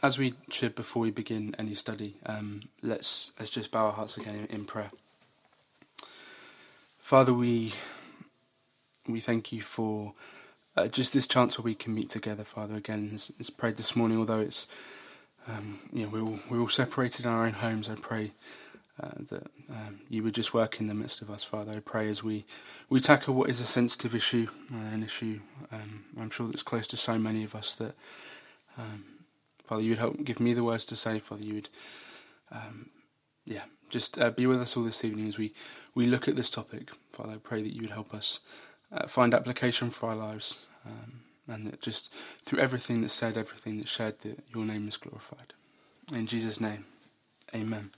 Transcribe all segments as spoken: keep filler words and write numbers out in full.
as we should before we begin any study, um, let's let's just bow our hearts again in, in prayer. Father, we we thank you for uh, just this chance where we can meet together, Father. Again, as, as prayed this morning, although it's um, you know we're all, we're all separated in our own homes, I pray uh, that um, you would just work in the midst of us, Father. I pray as we we tackle what is a sensitive issue, uh, an issue um, I'm sure that's close to so many of us, that um, Father, you would help give me the words to say. Father, you would, um, yeah, just uh, be with us all this evening as we, we look at this topic. Father, I pray that you would help us uh, find application for our lives, um, and that just through everything that's said, everything that's shared, that your name is glorified. In Jesus' name, amen.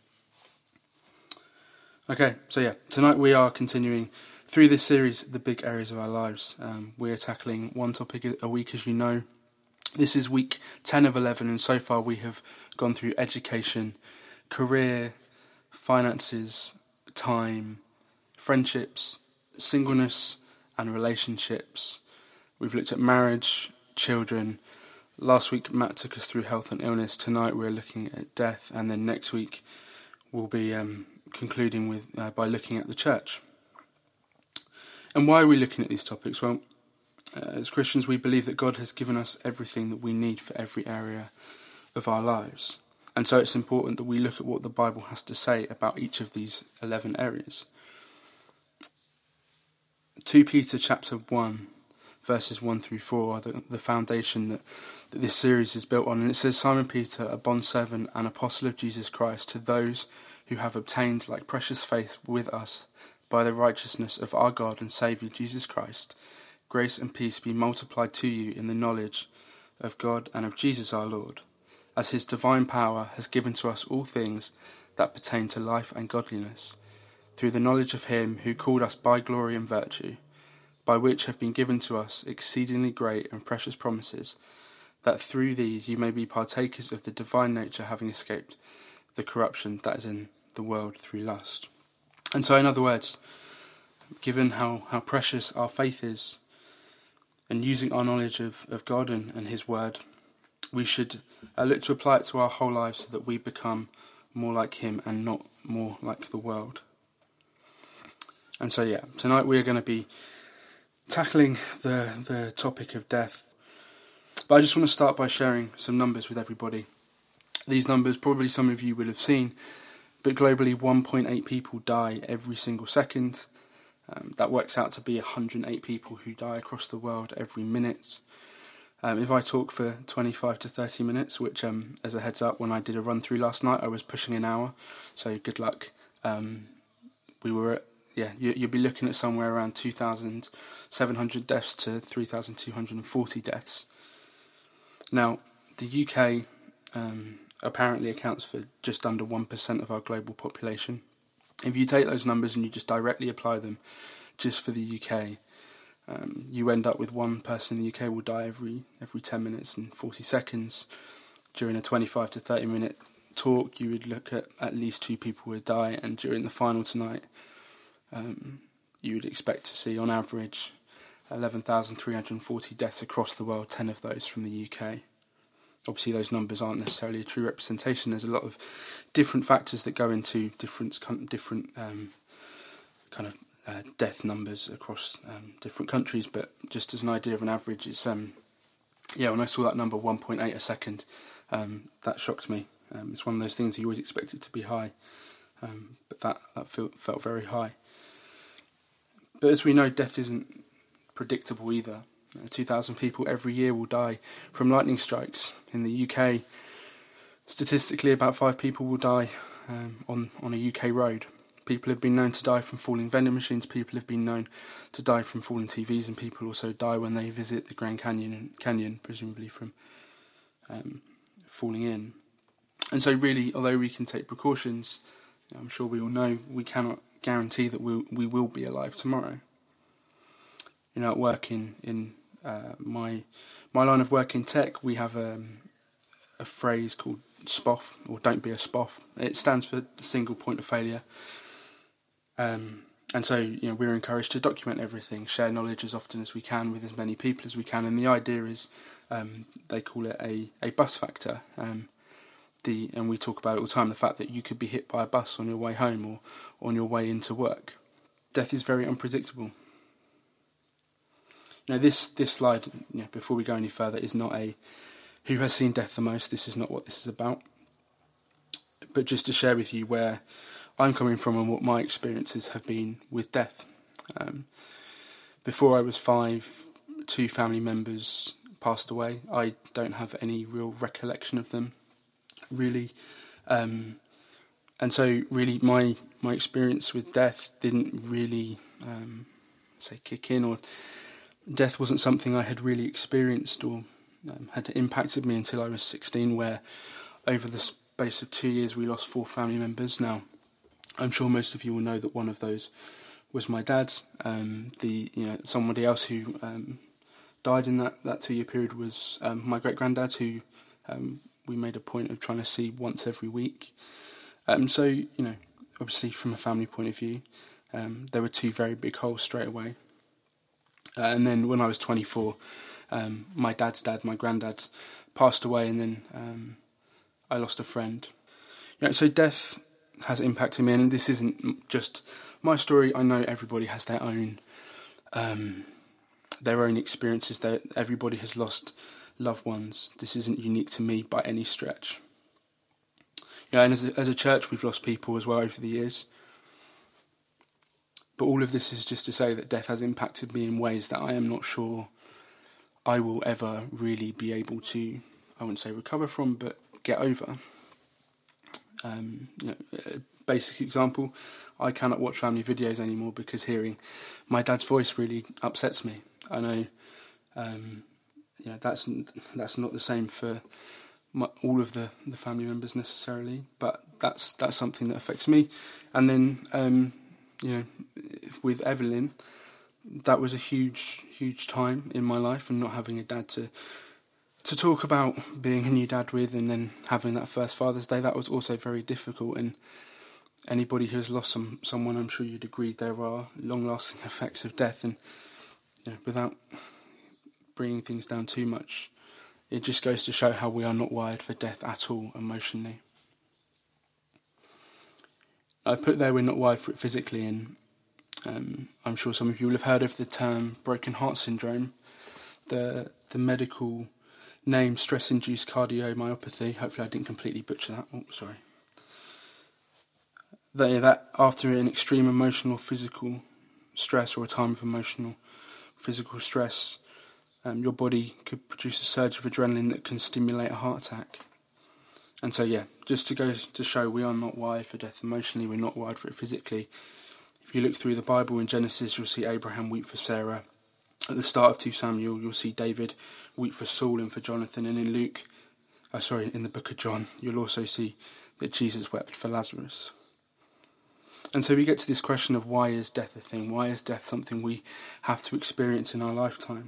Okay, so yeah, tonight we are continuing through this series, the big areas of our lives. Um, we are tackling one topic a week, as you know. This is week ten of eleven, and so far we have gone through education, career, finances, time, friendships, singleness, and relationships. We've looked at marriage, children. Last week Matt took us through health and illness. Tonight we're looking at death, and then next week we'll be um, concluding with uh, by looking at the church. And why are we looking at these topics? Well, Uh, as Christians, we believe that God has given us everything that we need for every area of our lives. And so it's important that we look at what the Bible has to say about each of these eleven areas. Second Peter chapter one, verses one through four are the, the foundation that, that this series is built on. And it says, Simon Peter, a bondservant and apostle of Jesus Christ, to those who have obtained like precious faith with us by the righteousness of our God and Saviour Jesus Christ, grace and peace be multiplied to you in the knowledge of God and of Jesus our Lord, as his divine power has given to us all things that pertain to life and godliness, through the knowledge of him who called us by glory and virtue, by which have been given to us exceedingly great and precious promises, that through these you may be partakers of the divine nature, having escaped the corruption that is in the world through lust. And so, in other words, given how, how precious our faith is, and using our knowledge of, of God and, and his word, we should uh, look to apply it to our whole lives so that we become more like him and not more like the world. And so yeah, tonight we are going to be tackling the, the topic of death. But I just want to start by sharing some numbers with everybody. These numbers, probably some of you will have seen, but globally one point eight people die every single second. Um, that works out to be one hundred eight people who die across the world every minute. Um, if I talk for twenty-five to thirty minutes, which um, as a heads up, when I did a run through last night, I was pushing an hour, so good luck. Um, we were at, yeah, you, you'll be looking at somewhere around two thousand seven hundred deaths to three thousand two hundred forty deaths. Now, the U K um, apparently accounts for just under one percent of our global population. If you take those numbers and you just directly apply them just for the U K, um, you end up with one person in the U K will die every every ten minutes and forty seconds. During a twenty-five to thirty minute talk, you would look at at least two people would die, and during the final tonight, um, you would expect to see on average eleven thousand three hundred forty deaths across the world, ten of those from the U K. Obviously, those numbers aren't necessarily a true representation. There's a lot of different factors that go into different different um, kind of uh, death numbers across um, different countries. But just as an idea of an average, it's um, yeah. When I saw that number one point eight a second, um, that shocked me. Um, it's one of those things you always expect it to be high, um, but that that felt felt very high. But as we know, death isn't predictable either. two thousand people every year will die from lightning strikes. In the U K, statistically about five people will die um, on, on a U K road. People have been known to die from falling vending machines, people have been known to die from falling T Vs, and people also die when they visit the Grand Canyon, Canyon presumably from um, falling in. And so really, although we can take precautions, I'm sure we all know, we cannot guarantee that we'll, we will be alive tomorrow. You know, at work in, in uh, my my line of work in tech, we have a, a phrase called S P O F, or don't be a S P O F. It stands for single point of failure. Um, and so, you know, we're encouraged to document everything, share knowledge as often as we can with as many people as we can. And the idea is, um, they call it a, a bus factor. Um, the and we talk about it all the time, the fact that you could be hit by a bus on your way home or on your way into work. Death is very unpredictable. Now, this this slide, you know, before we go any further, is not a who has seen death the most. This is not what this is about. But just to share with you where I'm coming from and what my experiences have been with death. Um, before I was five, two family members passed away. I don't have any real recollection of them, really. Um, and so, really, my my experience with death didn't really, um, say, kick in, or death wasn't something I had really experienced or um, had impacted me until I was sixteen, where over the space of two years we lost four family members. Now, I'm sure most of you will know that one of those was my dad. Um, the you know somebody else who um, died in that, that two-year period was um, my great-granddad, who um, we made a point of trying to see once every week. Um, so, you know, obviously from a family point of view, um, there were two very big holes straight away. Uh, and then when I was twenty-four, um, my dad's dad, my granddad, passed away, and then um, I lost a friend. You know, so death has impacted me, and this isn't just my story. I know everybody has their own um, their own experiences. That everybody has lost loved ones. This isn't unique to me by any stretch. You know, and as a, as a church, we've lost people as well over the years. But all of this is just to say that death has impacted me in ways that I am not sure I will ever really be able to, I wouldn't say recover from, but get over. Um, you know, a basic example, I cannot watch family videos anymore because hearing my dad's voice really upsets me. I know, um, you know, that's that's not the same for my, all of the, the family members necessarily, but that's that's something that affects me. And then, um, you know, with Evelyn, that was a huge, huge time in my life, and not having a dad to to talk about being a new dad with, and then having that first Father's Day, that was also very difficult. And anybody who has lost some someone, I'm sure you'd agree there are long-lasting effects of death. And you know, without bringing things down too much, it just goes to show how we are not wired for death at all emotionally. I've put there we're not wired for it physically, and um, I'm sure some of you will have heard of the term broken heart syndrome, the the medical name stress-induced cardiomyopathy. Hopefully I didn't completely butcher that. Oh, sorry. That, that after an extreme emotional physical stress, or a time of emotional physical stress, um, your body could produce a surge of adrenaline that can stimulate a heart attack. And so, yeah, just to go to show we are not wired for death emotionally, we're not wired for it physically. If you look through the Bible in Genesis, you'll see Abraham weep for Sarah. At the start of Second Samuel, you'll see David weep for Saul and for Jonathan. And in Luke, uh, sorry, in the book of John, you'll also see that Jesus wept for Lazarus. And so we get to this question of why is death a thing? Why is death something we have to experience in our lifetime?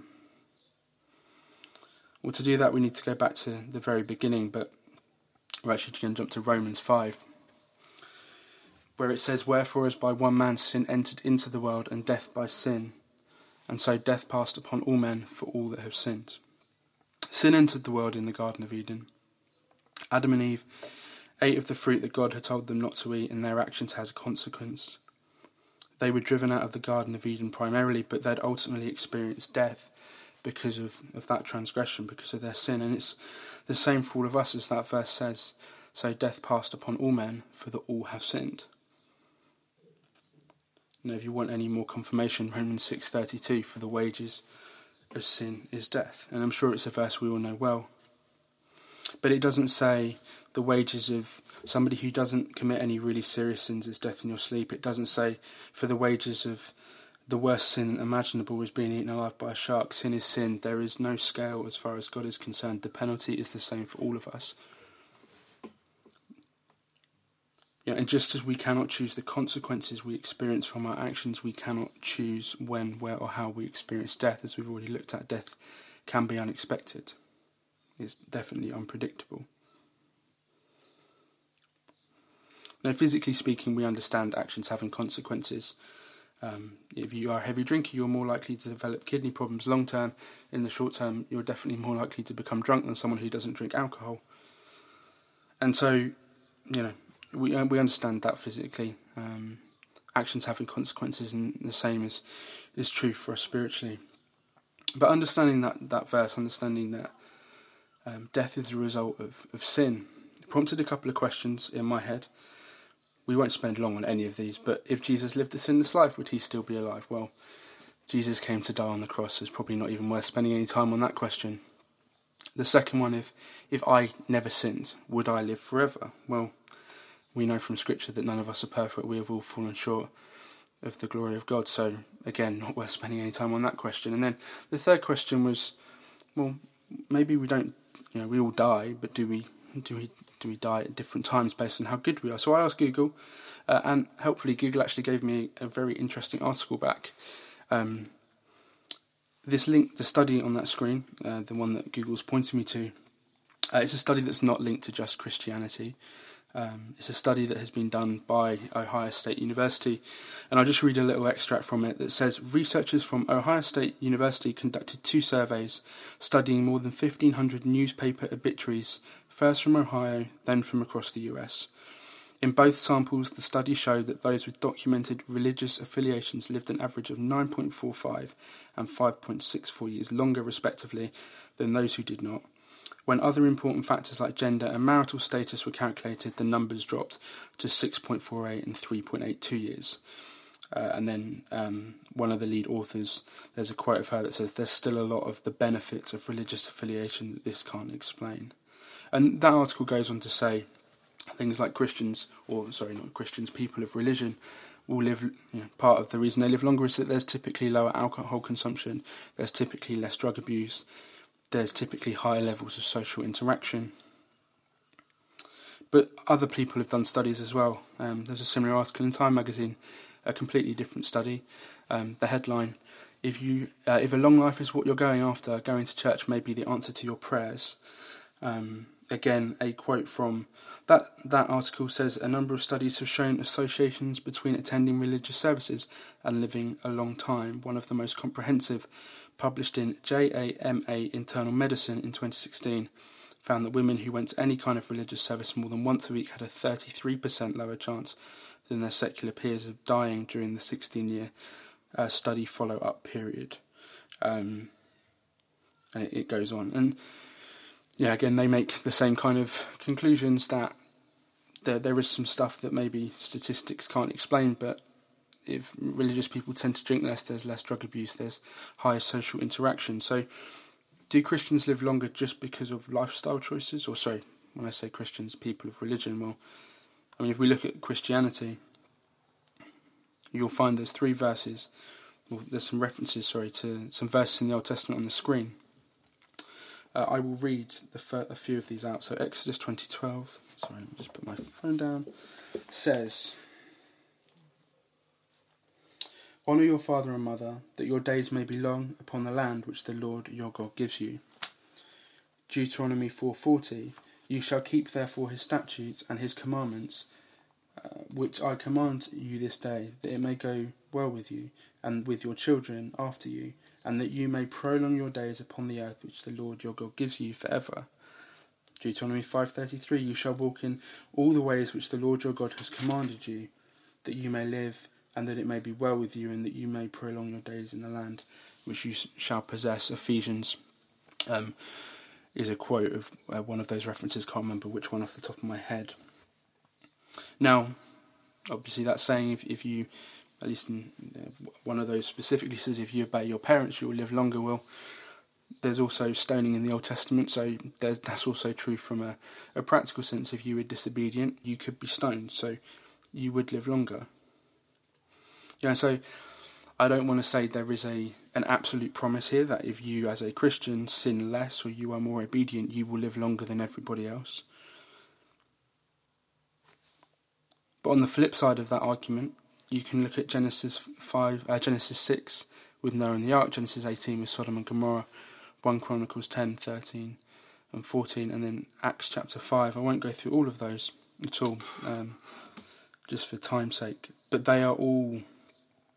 Well, to do that, we need to go back to the very beginning, but we're actually going to jump to Romans five, where it says, "Wherefore as by one man sin entered into the world, and death by sin, and so death passed upon all men for all that have sinned." Sin entered the world in the Garden of Eden. Adam and Eve ate of the fruit that God had told them not to eat, and their actions had a consequence. They were driven out of the Garden of Eden primarily, but they'd ultimately experienced death because of, of that transgression, because of their sin. And it's the same for all of us, as that verse says. So death passed upon all men, for that all have sinned. Now, if you want any more confirmation, Romans six thirty-two, for the wages of sin is death. And I'm sure it's a verse we all know well. But it doesn't say the wages of somebody who doesn't commit any really serious sins is death in your sleep. It doesn't say for the wages of the worst sin imaginable is being eaten alive by a shark. Sin is sin. There is no scale as far as God is concerned. The penalty is the same for all of us. Yeah, and just as we cannot choose the consequences we experience from our actions, we cannot choose when, where, or how we experience death. As we've already looked at, death can be unexpected. It's definitely unpredictable. Now, physically speaking, we understand actions having consequences. Um, if you are a heavy drinker, you're more likely to develop kidney problems long term. In the short term, you're definitely more likely to become drunk than someone who doesn't drink alcohol. and so, you know, we we understand that physically, um, actions having consequences, and the same is is true for us spiritually. But understanding that, that verse, understanding that um, death is a result of, of sin, prompted a couple of questions in my head. We won't spend long on any of these, but if Jesus lived a sinless life, would he still be alive? Well, Jesus came to die on the cross, so it's probably not even worth spending any time on that question. The second one, if if I never sinned, would I live forever? Well, we know from Scripture that none of us are perfect. We have all fallen short of the glory of God. So, again, not worth spending any time on that question. And then the third question was, well, maybe we don't, you know, we all die, but do we do we do we die at different times based on how good we are? So I asked Google, uh, and helpfully Google actually gave me a very interesting article back. Um, this link, the study on that screen, uh, the one that Google's pointing me to, uh, it's a study that's not linked to just Christianity. Um, it's a study that has been done by Ohio State University, and I'll just read a little extract from it that says, researchers from Ohio State University conducted two surveys studying more than fifteen hundred newspaper obituaries, first from Ohio, then from across the U S. In both samples, the study showed that those with documented religious affiliations lived an average of nine point four five and five point six four years longer, respectively, than those who did not. When other important factors like gender and marital status were calculated, the numbers dropped to six point four eight and three point eight two years. Uh, and then um, one of the lead authors, there's a quote of her that says, there's still a lot of the benefits of religious affiliation that this can't explain. And that article goes on to say things like Christians, or sorry, not Christians, people of religion, will live, you know, part of the reason they live longer is that there's typically lower alcohol consumption, there's typically less drug abuse, there's typically higher levels of social interaction. But other people have done studies as well. Um, there's a similar article in Time magazine, a completely different study. Um, the headline, if you uh, if a long life is what you're going after, going to church may be the answer to your prayers. Um, again, a quote from that, that article says, a number of studies have shown associations between attending religious services and living a long time. One of the most comprehensive, published in J A M A Internal Medicine in twenty sixteen, found that women who went to any kind of religious service more than once a week had a thirty-three percent lower chance than their secular peers of dying during the sixteen-year uh, study follow-up period. Um, and it, it goes on. And, yeah, again, they make the same kind of conclusions that there there is some stuff that maybe statistics can't explain, but if religious people tend to drink less, there's less drug abuse, there's higher social interaction. So do Christians live longer just because of lifestyle choices? Or sorry, when I say Christians, people of religion, well, I mean, if we look at Christianity, you'll find there's three verses, well, there's some references, sorry, to some verses in the Old Testament on the screen. Uh, I will read the fir- a few of these out. So Exodus twenty twelve, sorry, let me just put my phone down, says, honour your father and mother, that your days may be long upon the land which the Lord your God gives you. Deuteronomy four forty, you shall keep therefore his statutes and his commandments, uh, which I command you this day, that it may go well with you, and with your children after you, and that you may prolong your days upon the earth which the Lord your God gives you forever. Deuteronomy five thirty-three, you shall walk in all the ways which the Lord your God has commanded you, that you may live, and that it may be well with you, and that you may prolong your days in the land which you shall possess. Ephesians um, is a quote of uh, one of those references, can't remember which one off the top of my head. Now, obviously that's saying if, if you, at least in uh, one of those specifically says if you obey your parents you will live longer. Well, there's also stoning in the Old Testament, so there's, that's also true from a, a practical sense. If you were disobedient, you could be stoned, so you would live longer. Yeah, so I don't want to say there is a an absolute promise here that if you as a Christian sin less or you are more obedient, you will live longer than everybody else. But on the flip side of that argument, you can look at Genesis five, uh, Genesis six with Noah and the Ark, Genesis eighteen with Sodom and Gomorrah, First Chronicles ten, thirteen and fourteen, and then Acts chapter five. I won't go through all of those at all, um, just for time's sake. But they are all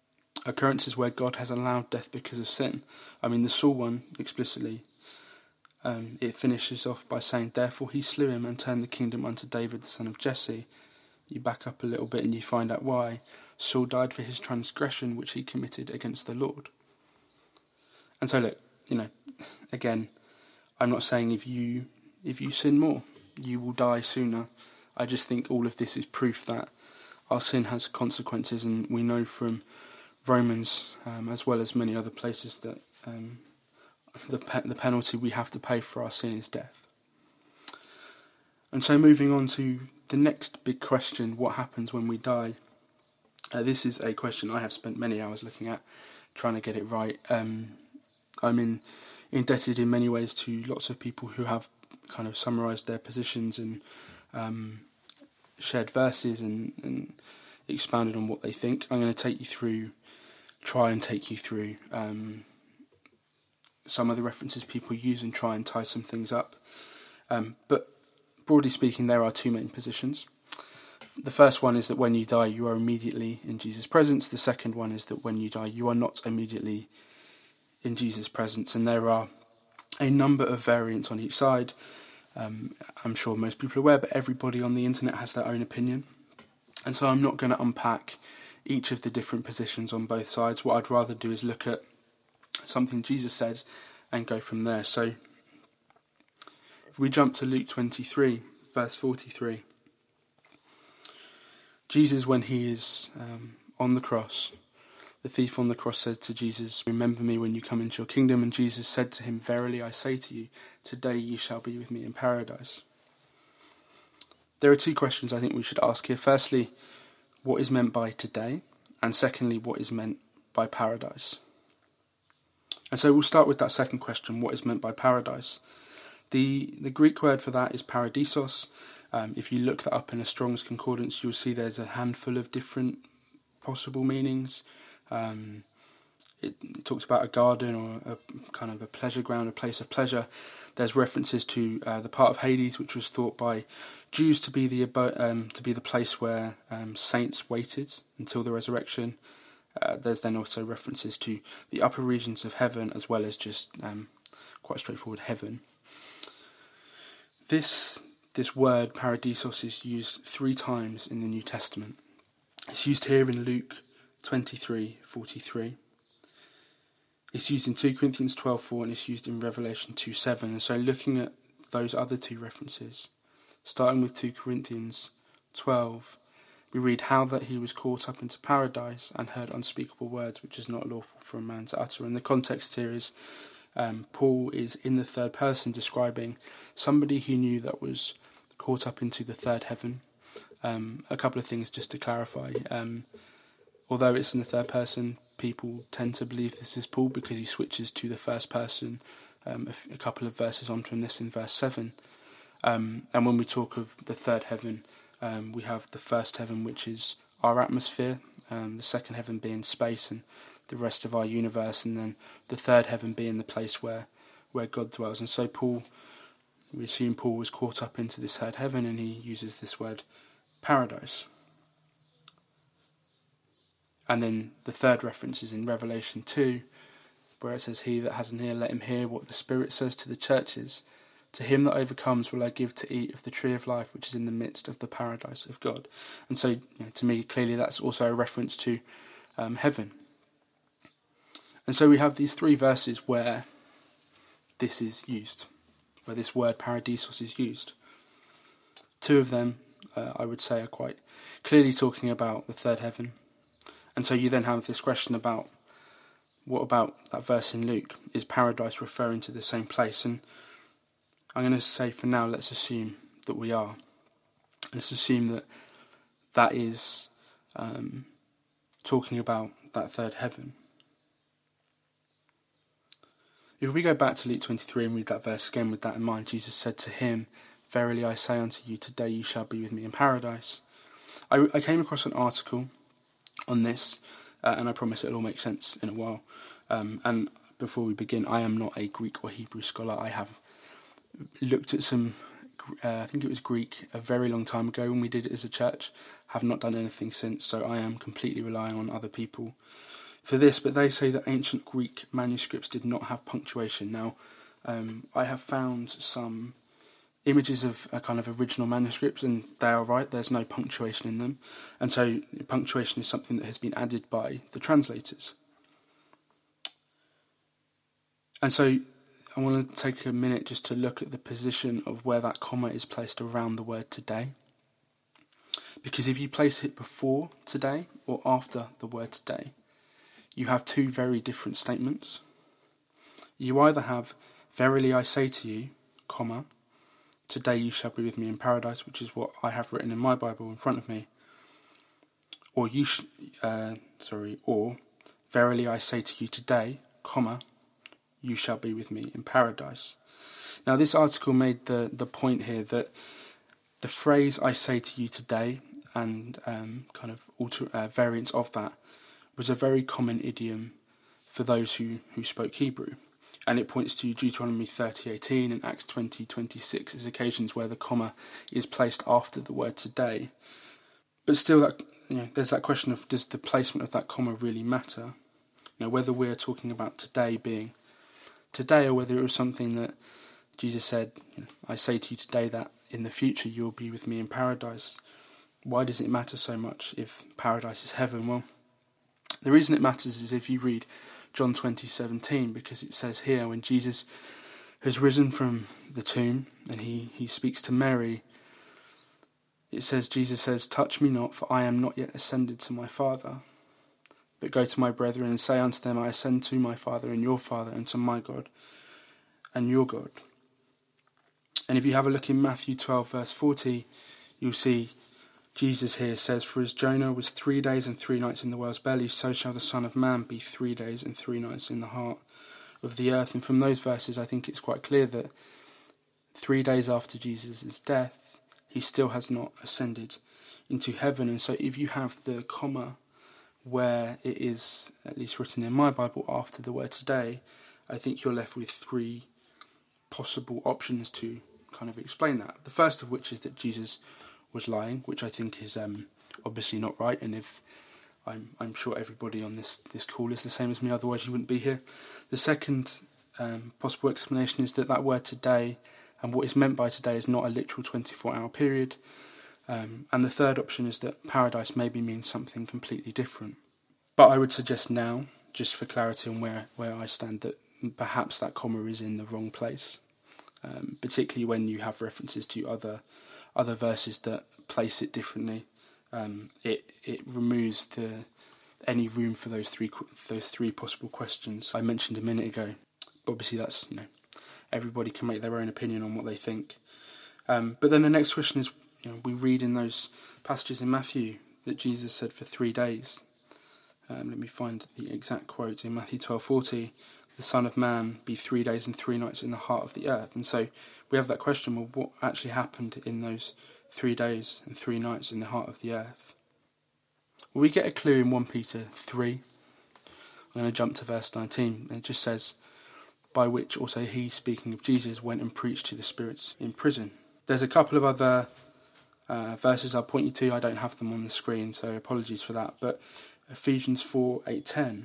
occurrences where God has allowed death because of sin. I mean, the Saul one explicitly um, it finishes off by saying, "Therefore he slew him and turned the kingdom unto David the son of Jesse." You back up a little bit and you find out why. Saul died for his transgression which he committed against the Lord. And so look, you know, again, I'm not saying if you if you sin more, you will die sooner. I just think all of this is proof that our sin has consequences, and we know from Romans, um, as well as many other places, that um, the pe- the penalty we have to pay for our sin is death. And so moving on to the next big question, what happens when we die? Uh, this is a question I have spent many hours looking at, trying to get it right. Um, I'm in, indebted in many ways to lots of people who have kind of summarised their positions and um, shared verses and, and expounded on what they think. I'm going to take you through, try and take you through um, some of the references people use and try and tie some things up. Um, but broadly speaking, there are two main positions. The first one is that when you die, you are immediately in Jesus' presence. The second one is that when you die, you are not immediately in Jesus' presence. And there are a number of variants on each side. Um, I'm sure most people are aware, but everybody on the internet has their own opinion. And so I'm not going to unpack each of the different positions on both sides. What I'd rather do is look at something Jesus says and go from there. So if we jump to Luke twenty-three, verse forty-three, Jesus, when he is um, on the cross, the thief on the cross said to Jesus, "Remember me when you come into your kingdom." And Jesus said to him, "Verily I say to you, today you shall be with me in paradise." There are two questions I think we should ask here. Firstly, what is meant by today? And secondly, what is meant by paradise? And so we'll start with that second question, what is meant by paradise? The the Greek word for that is paradisos. Um, if you look that up in a Strong's Concordance, you'll see there's a handful of different possible meanings. Um, it, it talks about a garden or a kind of a pleasure ground, a place of pleasure. There's references to uh, the part of Hades, which was thought by Jews to be the abo- um, to be the place where um, saints waited until the resurrection. Uh, there's then also references to the upper regions of heaven, as well as just um, quite straightforward heaven. This this word paradisos is used three times in the New Testament. It's used here in Luke twenty-three forty-three. It's used in two Corinthians twelve four, and it's used in Revelation two seven. And so looking at those other two references, starting with two Corinthians twelve, we read how that he was caught up into paradise and heard unspeakable words which is not lawful for a man to utter. And the context here is um, Paul is in the third person describing somebody he knew that was caught up into the third heaven. Um, a couple of things just to clarify. Um, although it's in the third person, people tend to believe this is Paul because he switches to the first person um, a, f- a couple of verses on from this in verse seven. Um, and when we talk of the third heaven, um, we have the first heaven, which is our atmosphere, um, the second heaven being space and the rest of our universe, and then the third heaven being the place where, where God dwells. And so Paul, we assume Paul was caught up into this third heaven, and he uses this word paradise. And then the third reference is in Revelation two, where it says, "He that has an ear, let him hear what the Spirit says to the churches. To him that overcomes will I give to eat of the tree of life, which is in the midst of the paradise of God." And so, you know, to me, clearly that's also a reference to um, heaven. And so we have these three verses where this is used, where this word paradisos is used. Two of them, uh, I would say, are quite clearly talking about the third heaven. And so you then have this question about, what about that verse in Luke? Is paradise referring to the same place? And I'm going to say for now, let's assume that we are. Let's assume that that is um, talking about that third heaven. If we go back to Luke twenty-three and read that verse again with that in mind, Jesus said to him, "Verily I say unto you, today you shall be with me in paradise." I, I came across an article on this, uh, and I promise it'll all make sense in a while. Um, and before we begin, I am not a Greek or Hebrew scholar. I have looked at some, uh, I think it was Greek, a very long time ago when we did it as a church. Have not done anything since, so I am completely relying on other people for this. But they say that ancient Greek manuscripts did not have punctuation. Now, Um, I have found some images of a kind of original manuscripts, and they are right, there's no punctuation in them. And so punctuation is something that has been added by the translators. And so I want to take a minute just to look at the position of where that comma is placed around the word today. Because if you place it before today or after the word today, you have two very different statements. You either have, verily I say to you, comma, today you shall be with me in paradise, which is what I have written in my Bible in front of me. Or you, sh- uh, sorry, or verily I say to you today, comma, you shall be with me in paradise. Now this article made the, the point here that the phrase I say to you today and um, kind of alter, uh, variants of that was a very common idiom for those who, who spoke Hebrew. And it points to Deuteronomy thirty eighteen and Acts twenty twenty-six as occasions where the comma is placed after the word today. But still, that you know, there's that question of, does the placement of that comma really matter? You know, whether we're talking about today being today, or whether it was something that Jesus said, you know, I say to you today that in the future you'll be with me in paradise. Why does it matter so much if paradise is heaven? Well, the reason it matters is if you read John twenty seventeen, because it says here, when Jesus has risen from the tomb and he, he speaks to Mary, it says, Jesus says, touch me not, for I am not yet ascended to my Father, but go to my brethren and say unto them, I ascend to my Father and your Father, and to my God and your God. And if you have a look in Matthew twelve verse forty, you'll see Jesus here says, for as Jonah was three days and three nights in the whale's belly, so shall the Son of Man be three days and three nights in the heart of the earth. And from those verses, I think it's quite clear that three days after Jesus' death, he still has not ascended into heaven. And so if you have the comma where it is, at least written in my Bible, after the word today, I think you're left with three possible options to kind of explain that. The first of which is that Jesus was lying, which I think is um, obviously not right, and if I'm, I'm sure everybody on this, this call is the same as me, otherwise you wouldn't be here. The second um, possible explanation is that that word today and what is meant by today is not a literal twenty-four hour period. Um, and the third option is that paradise maybe means something completely different. But I would suggest now, just for clarity on where, where I stand, that perhaps that comma is in the wrong place, um, particularly when you have references to other other verses that place it differently. Um, it it removes the any room for those three those three possible questions I mentioned a minute ago. But obviously, that's you know everybody can make their own opinion on what they think. Um, but then the next question is, you know, we read in those passages in Matthew that Jesus said for three days. Um, let me find the exact quote in Matthew twelve forty. The Son of Man be three days and three nights in the heart of the earth. And so we have that question, well, what actually happened in those three days and three nights in the heart of the earth? Well, we get a clue in First Peter three. I'm going to jump to verse nineteen. And it just says, by which also he, speaking of Jesus, went and preached to the spirits in prison. There's a couple of other uh, verses I'll point you to. I don't have them on the screen, so apologies for that. But Ephesians four, eight, ten,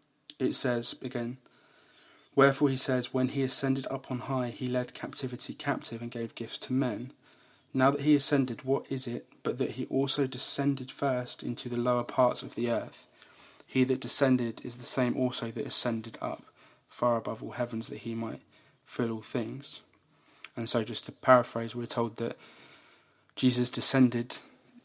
it says, again, wherefore he says, when he ascended up on high, he led captivity captive and gave gifts to men. Now that he ascended, what is it but that he also descended first into the lower parts of the earth? He that descended is the same also that ascended up far above all heavens, that he might fill all things. And so just to paraphrase, we're told that Jesus descended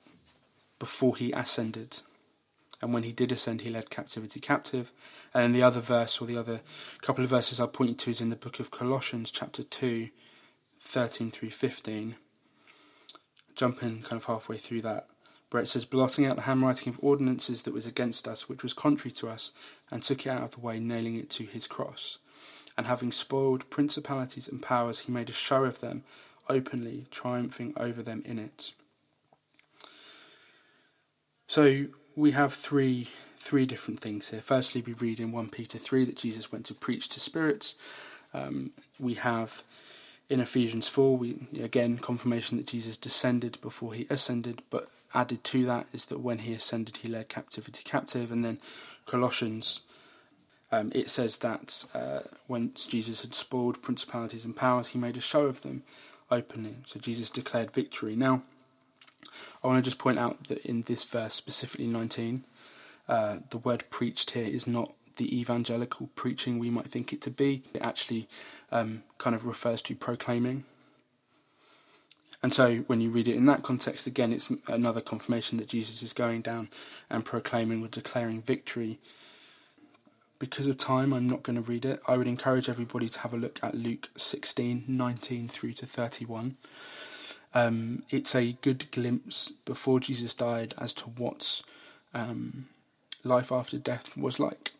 before he ascended. And when he did ascend, he led captivity captive. And then the other verse, or the other couple of verses I'll point you to, is in the book of Colossians, chapter two, thirteen through fifteen. Jumping kind of halfway through that, where it says, blotting out the handwriting of ordinances that was against us, which was contrary to us, and took it out of the way, nailing it to his cross. And having spoiled principalities and powers, he made a show of them openly, triumphing over them in it. So we have three three different things here. Firstly, we read in First Peter three that Jesus went to preach to spirits. Um, we have in Ephesians four, we again confirmation that Jesus descended before he ascended, but added to that is that when he ascended, he led captivity captive. And then Colossians Um, it says that uh, once Jesus had spoiled principalities and powers, he made a show of them openly. So Jesus declared victory. Now, I want to just point out that in this verse, specifically nineteen, uh, the word preached here is not the evangelical preaching we might think it to be. It actually um, kind of refers to proclaiming. And so when you read it in that context, again, it's another confirmation that Jesus is going down and proclaiming or declaring victory. Because of time, I'm not going to read it. I would encourage everybody to have a look at Luke sixteen, nineteen through to thirty-one. Um, it's a good glimpse before Jesus died as to what um, life after death was like.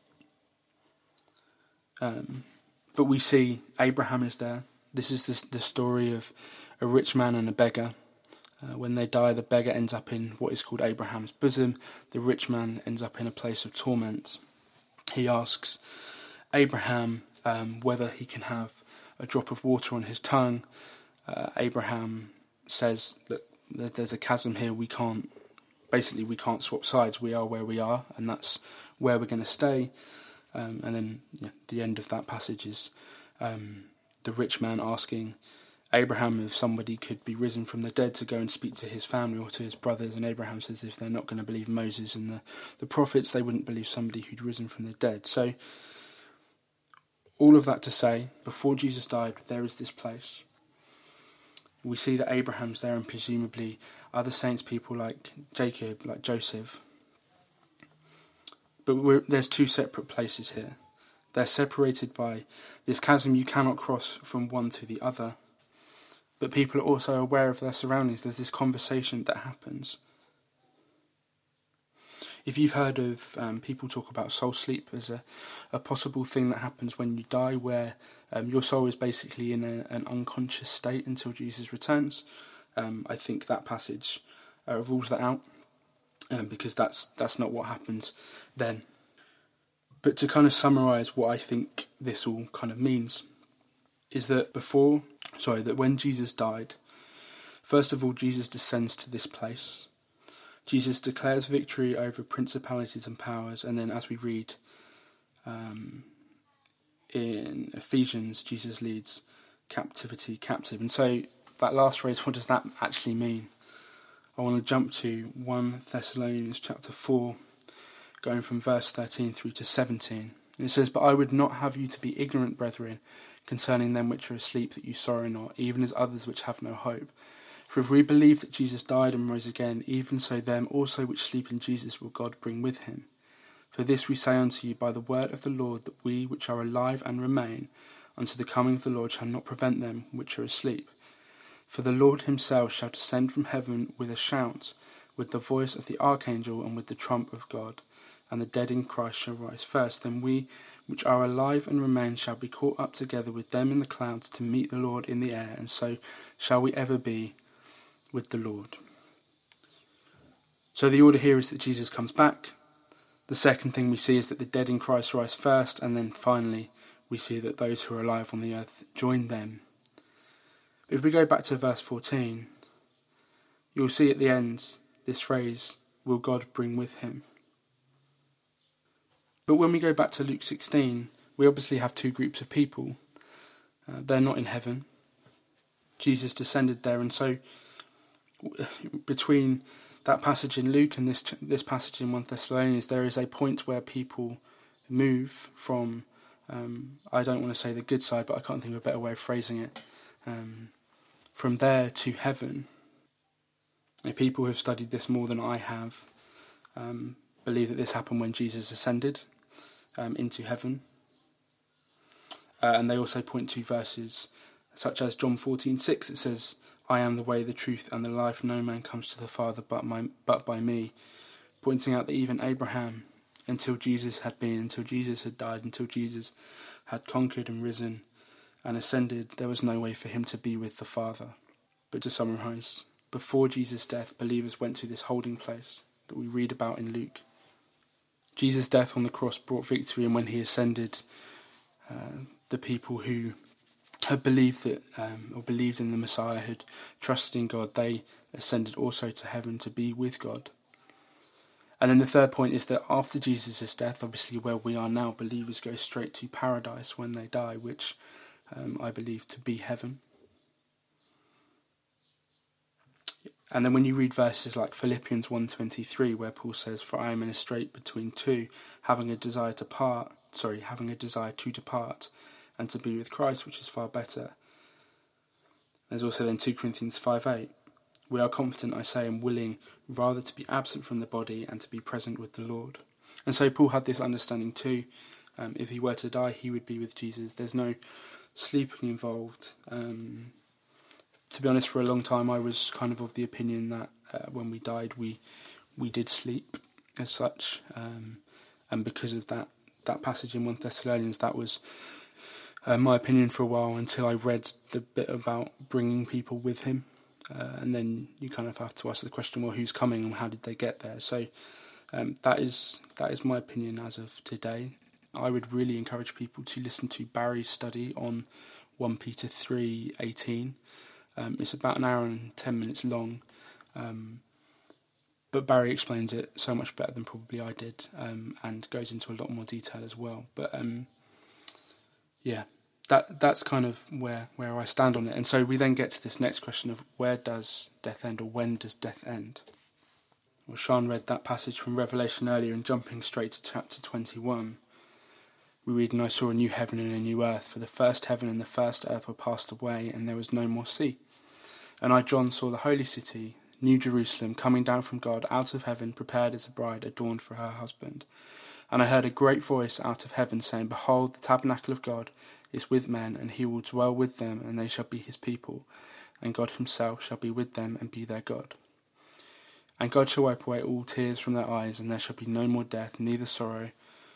Um, but we see Abraham is there. This is the, the story of a rich man and a beggar. Uh, when they die, the beggar ends up in what is called Abraham's bosom. The rich man ends up in a place of torment. He asks Abraham um, whether he can have a drop of water on his tongue. Uh, Abraham says that there's a chasm here. We can't, basically, we can't swap sides. We are where we are, and that's where we're going to stay. Um, and then yeah, the end of that passage is um, the rich man asking Abraham if somebody could be risen from the dead to go and speak to his family or to his brothers. And Abraham says if they're not going to believe Moses and the, the prophets, they wouldn't believe somebody who'd risen from the dead. So all of that to say, before Jesus died, there is this place. We see that Abraham's there, and presumably other saints, people like Jacob, like Joseph. But we're, there's two separate places here. They're separated by this chasm you cannot cross from one to the other. But people are also aware of their surroundings. There's this conversation that happens. If you've heard of um, people talk about soul sleep as a, a possible thing that happens when you die, where um, your soul is basically in a, an unconscious state until Jesus returns, um, I think that passage uh, rules that out, um, because that's that's not what happens then. But to kind of summarise what I think this all kind of means is that before, sorry, that when Jesus died, first of all, Jesus descends to this place. Jesus declares victory over principalities and powers, and then as we read um, in Ephesians, Jesus leads captivity captive. And so that last phrase, what does that actually mean? I want to jump to First Thessalonians chapter four, going from verse thirteen through to seventeen. And it says, "But I would not have you to be ignorant, brethren, concerning them which are asleep, that you sorrow not, even as others which have no hope. For if we believe that Jesus died and rose again, even so them also which sleep in Jesus will God bring with him. For this we say unto you by the word of the Lord, that we which are alive and remain unto the coming of the Lord shall not prevent them which are asleep. For the Lord himself shall descend from heaven with a shout, with the voice of the archangel, and with the trump of God, and the dead in Christ shall rise first. Then we which are alive and remain shall be caught up together with them in the clouds to meet the Lord in the air, and so shall we ever be with the Lord." So the order here is that Jesus comes back. The second thing we see is that the dead in Christ rise first, and then finally we see that those who are alive on the earth join them. If we go back to verse fourteen, you'll see at the end this phrase, "Will God bring with him?" But when we go back to Luke sixteen, we obviously have two groups of people. Uh, they're not in heaven. Jesus descended there, and so between that passage in Luke and this this passage in First Thessalonians, there is a point where people move from, um, I don't want to say the good side, but I can't think of a better way of phrasing it, um, from there to heaven. And people who have studied this more than I have um, believe that this happened when Jesus ascended um, into heaven. Uh, and they also point to verses such as John fourteen six. It says, "I am the way, the truth, and the life. No man comes to the Father but my but by me," pointing out that even Abraham, until Jesus had been, until Jesus had died, until Jesus had conquered and risen and ascended, there was no way for him to be with the Father. But to summarise, before Jesus' death, believers went to this holding place that we read about in Luke. Jesus' death on the cross brought victory, and when he ascended, uh, the people who had believed that, um, or believed in the Messiah, had trusted in God, they ascended also to heaven to be with God. And then the third point is that after Jesus' death, obviously where we are now, believers go straight to paradise when they die, which um, I believe to be heaven. And then when you read verses like Philippians one twenty-three, where Paul says, "For I am in a strait between two, having a desire to part, sorry, having a desire to depart, and to be with Christ, which is far better." There's also then two Corinthians five eight. "We are confident, I say, and willing rather to be absent from the body and to be present with the Lord." And so Paul had this understanding too. Um, if he were to die, he would be with Jesus. There's no sleeping involved. Um, to be honest, for a long time I was kind of of the opinion that uh, when we died we we did sleep as such. Um, and because of that, that passage in First Thessalonians, that was uh, my opinion for a while, until I read the bit about bringing people with him. Uh, and then you kind of have to ask the question, well, who's coming and how did they get there? So um, that is that is my opinion as of today. I would really encourage people to listen to Barry's study on First Peter three eighteen. Um, it's about an hour and ten minutes long, um, but Barry explains it so much better than probably I did, um, and goes into a lot more detail as well. But um, yeah. That that's kind of where, where I stand on it. And so we then get to this next question of where does death end, or when does death end? Well, Sean read that passage from Revelation earlier, and jumping straight to chapter twenty-one, we read, "And I saw a new heaven and a new earth, for the first heaven and the first earth were passed away, and there was no more sea. And I, John, saw the holy city, New Jerusalem, coming down from God out of heaven, prepared as a bride adorned for her husband. And I heard a great voice out of heaven saying, Behold, the tabernacle of God is with men, and he will dwell with them, and they shall be his people, and God himself shall be with them and be their God. And God shall wipe away all tears from their eyes, and there shall be no more death, neither sorrow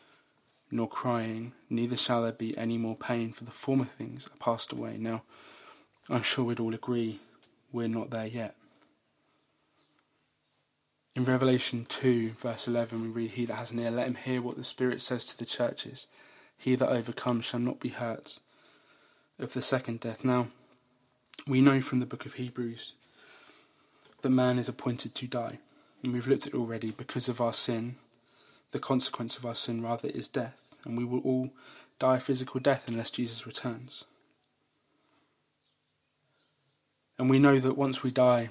nor crying, neither shall there be any more pain, for the former things are passed away." Now, I'm sure we'd all agree we're not there yet. In Revelation two, verse eleven, we read, "He that has an ear, let him hear what the Spirit says to the churches. He that overcomes shall not be hurt of the second death." Now, we know from the book of Hebrews that man is appointed to die. And we've looked at it already. Because of our sin, the consequence of our sin, rather, is death. And we will all die a physical death unless Jesus returns. And we know that once we die,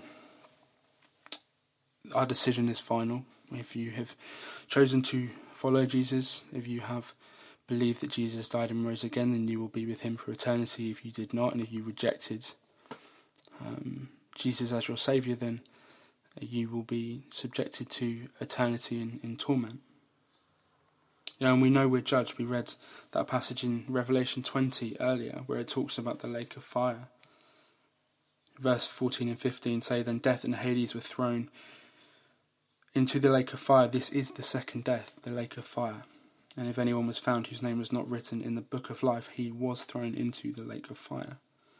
our decision is final. If you have chosen to follow Jesus, if you have believed that Jesus died and rose again, then you will be with him for eternity. If you did not, and if you rejected um, Jesus as your saviour, then you will be subjected to eternity in, in torment. You know, and we know we're judged. We read that passage in Revelation twenty earlier, where it talks about the lake of fire. Verse fourteen and fifteen say, "Then death and Hades were thrown into the lake of fire. This is the second death, the lake of fire. And if anyone was found whose name was not written in the book of life, he was thrown into the lake of fire."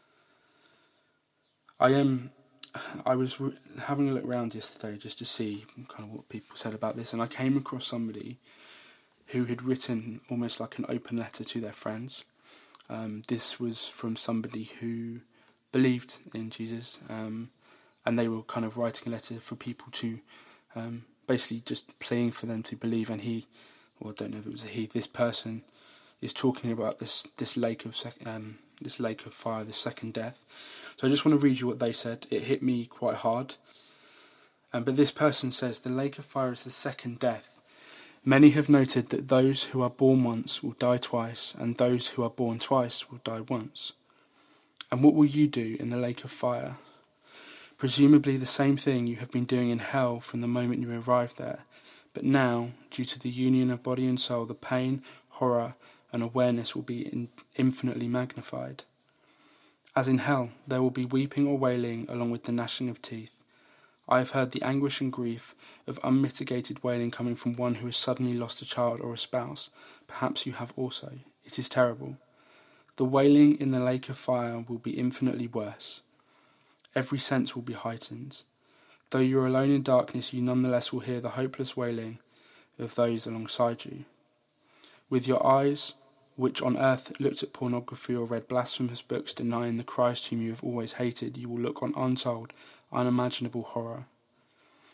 I am. I was re- having a look around yesterday just to see kind of what people said about this, and I came across somebody who had written almost like an open letter to their friends. Um, this was from somebody who believed in Jesus, um, and they were kind of writing a letter for people to um, basically just pleading for them to believe. And he, well, I don't know if it was a he, this person is talking about this this lake of sec- um, this lake of fire, this second death. So I just want to read you what they said. It hit me quite hard. Um, but this person says, "The lake of fire is the second death. Many have noted that those who are born once will die twice, and those who are born twice will die once. And what will you do in the lake of fire? Presumably the same thing you have been doing in hell from the moment you arrived there. But now, due to the union of body and soul, the pain, horror, and awareness will be in infinitely magnified. As in hell, there will be weeping or wailing along with the gnashing of teeth. I have heard the anguish and grief of unmitigated wailing coming from one who has suddenly lost a child or a spouse. Perhaps you have also. It is terrible. The wailing in the lake of fire will be infinitely worse. Every sense will be heightened. Though you are alone in darkness, you nonetheless will hear the hopeless wailing of those alongside you. With your eyes, which on earth looked at pornography or read blasphemous books denying the Christ whom you have always hated, you will look on untold, unimaginable horror.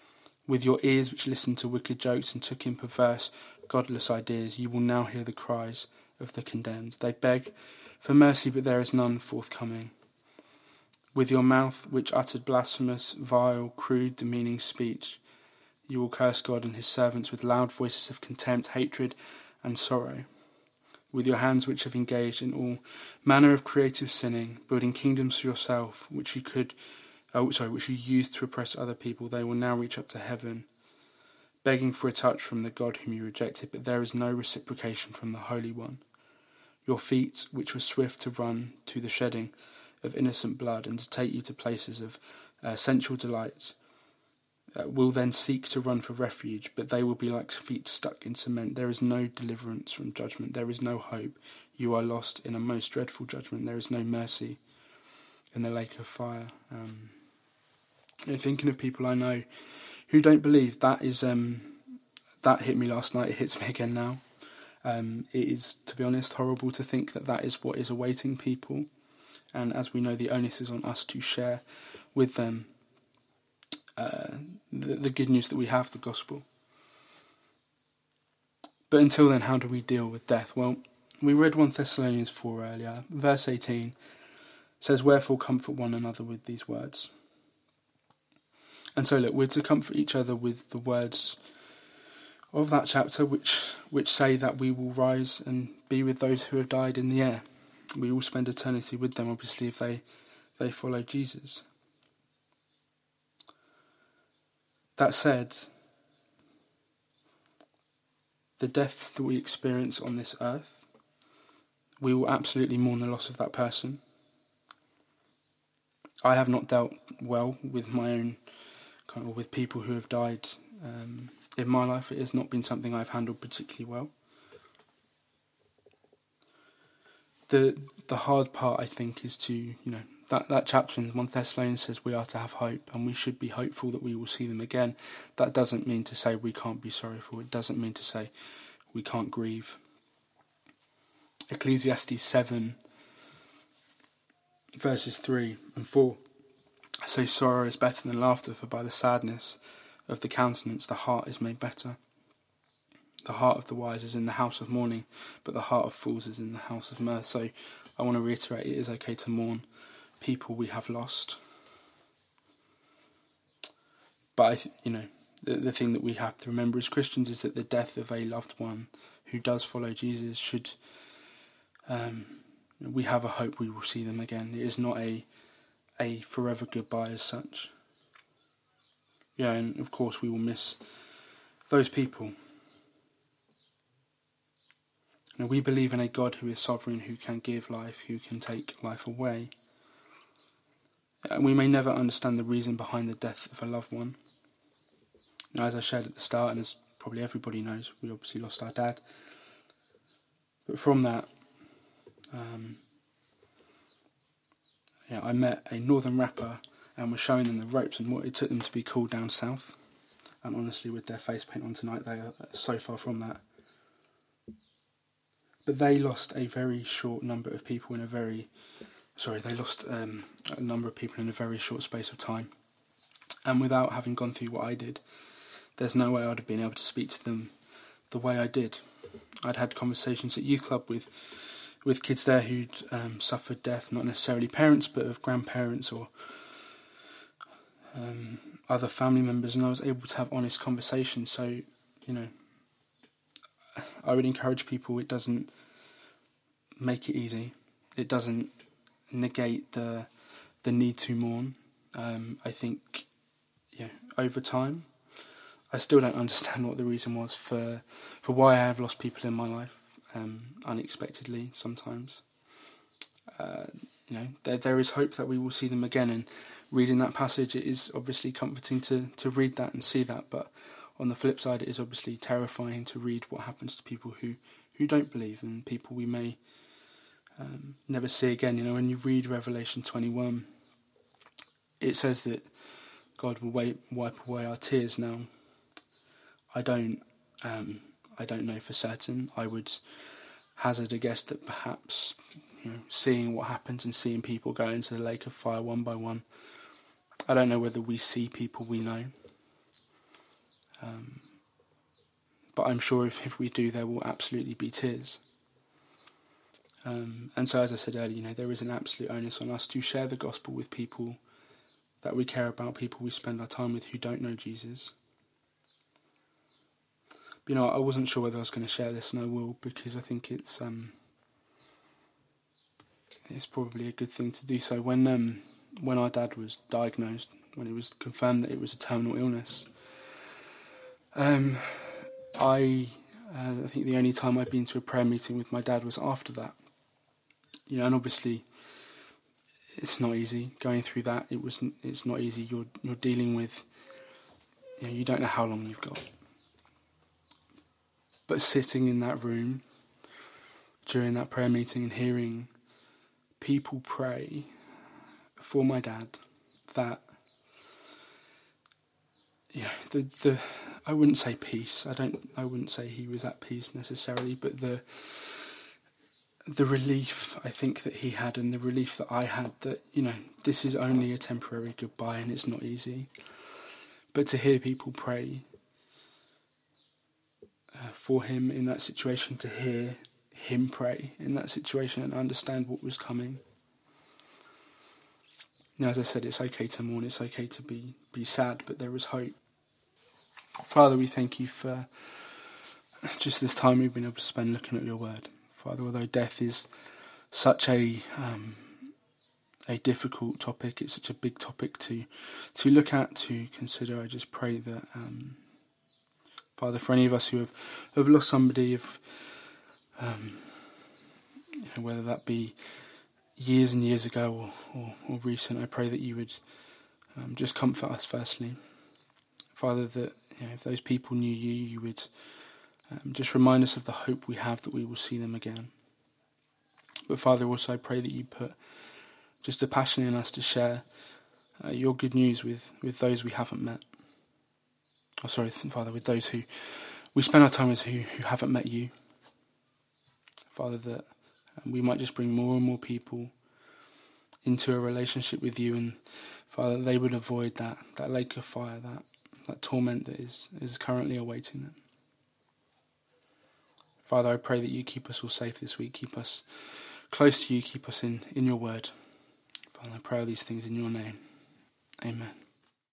With your ears which listened to wicked jokes and took in perverse, godless ideas, you will now hear the cries of the condemned. They beg for mercy, but there is none forthcoming. With your mouth which uttered blasphemous, vile, crude, demeaning speech, you will curse God and his servants with loud voices of contempt, hatred, and sorrow. With your hands which have engaged in all manner of creative sinning, building kingdoms for yourself, which you could, oh, sorry, which you used to oppress other people, they will now reach up to heaven, begging for a touch from the God whom you rejected, but there is no reciprocation from the Holy One. Your feet, which were swift to run to the shedding of innocent blood and to take you to places of uh, sensual delights, uh, will then seek to run for refuge, but they will be like feet stuck in cement. There is no deliverance from judgment. There is no hope. You are lost in a most dreadful judgment. There is no mercy in the lake of fire. Um, you know, thinking of people I know who don't believe, that is um, that hit me last night. It hits me again now. Um, it is, to be honest, horrible to think that that is what is awaiting people. And as we know, the onus is on us to share with them uh, the, the good news that we have, the gospel. But until then, how do we deal with death? Well, we read First Thessalonians four earlier. Verse eighteen says, "Wherefore comfort one another with these words." And so look, we're to comfort each other with the words of that chapter, which which say that we will rise and be with those who have died in the air. We will spend eternity with them, obviously, if they, they follow Jesus. That said, the deaths that we experience on this earth, we will absolutely mourn the loss of that person. I have not dealt well with my own, kind of, with people who have died um, in my life. It has not been something I've handled particularly well. The the hard part, I think, is to, you know, that, that chapter in First Thessalonians says we are to have hope, and we should be hopeful that we will see them again. That doesn't mean to say we can't be sorrowful. It doesn't mean to say we can't grieve. Ecclesiastes seven, verses three and four say, "Sorrow is better than laughter, for by the sadness of the countenance the heart is made better. The heart of the wise is in the house of mourning, but the heart of fools is in the house of mirth." So I want to reiterate, it is okay to mourn people we have lost. But, I th- you know, the, the thing that we have to remember as Christians is that the death of a loved one who does follow Jesus should, um, we have a hope we will see them again. It is not a, a forever goodbye as such. Yeah, and of course we will miss those people. Now, we believe in a God who is sovereign, who can give life, who can take life away. And we may never understand the reason behind the death of a loved one. Now, as I shared at the start, and as probably everybody knows, we obviously lost our dad. But from that, um, yeah, I met a northern rapper and was showing them the ropes and what it took them to be called down south. And honestly, with their face paint on tonight, they are so far from that. But they lost a very short number of people in a very, sorry, they lost um, a number of people in a very short space of time. And without having gone through what I did, there's no way I'd have been able to speak to them the way I did. I'd had conversations at youth club with with kids there who'd um, suffered death, not necessarily parents, but of grandparents or um, other family members, and I was able to have honest conversations. So, you know, I would encourage people, it doesn't make it easy. It doesn't negate the the need to mourn. Um, I think, yeah, over time, I still don't understand what the reason was for for why I have lost people in my life, um, unexpectedly sometimes. Uh, you know, there there is hope that we will see them again, and reading that passage, it is obviously comforting to, to read that and see that, but on the flip side, it is obviously terrifying to read what happens to people who, who don't believe, and people we may um, never see again. You know, when you read Revelation twenty-one, it says that God will wipe, wipe away our tears. Now, I don't, um, I don't know for certain. I would hazard a guess that perhaps, you know, seeing what happens and seeing people go into the lake of fire one by one, I don't know whether we see people we know. Um, but I'm sure if, if we do, there will absolutely be tears. Um, and so, as I said earlier, you know, there is an absolute onus on us to share the gospel with people that we care about, people we spend our time with who don't know Jesus. But, you know, I wasn't sure whether I was going to share this, and I will, because I think it's um, it's probably a good thing to do so. When um, when our dad was diagnosed, when it was confirmed that it was a terminal illness, um, I uh, I think the only time I'd been to a prayer meeting with my dad was after that. You know, and obviously, it's not easy going through that. It was. It's not easy. You're you're dealing with. You know, you don't know how long you've got. But sitting in that room during that prayer meeting and hearing people pray for my dad, that yeah, the the I wouldn't say peace. I don't. I wouldn't say he was at peace necessarily, but the. The relief I think that he had, and the relief that I had, that, you know, this is only a temporary goodbye and it's not easy. But to hear people pray uh, for him in that situation, to hear him pray in that situation and understand what was coming. Now, as I said, it's okay to mourn, it's okay to be, be sad, but there is hope. Father, we thank you for just this time we've been able to spend looking at your word. Father, although death is such a um, a difficult topic, it's such a big topic to to look at, to consider, I just pray that, um, Father, for any of us who have, have lost somebody, if, um, you know, whether that be years and years ago or, or, or recent, I pray that you would um, just comfort us firstly. Father, that, you know, if those people knew you, you would Um, just remind us of the hope we have that we will see them again. But Father, also I pray that you put just a passion in us to share uh, your good news with, with those we haven't met. Oh, sorry, Father, with those who we spend our time with who, who haven't met you. Father, that um, we might just bring more and more people into a relationship with you, and Father, they would avoid that, that lake of fire, that, that torment that is, is currently awaiting them. Father, I pray that you keep us all safe this week, keep us close to you, keep us in, in your word. Father, I pray all these things in your name. Amen.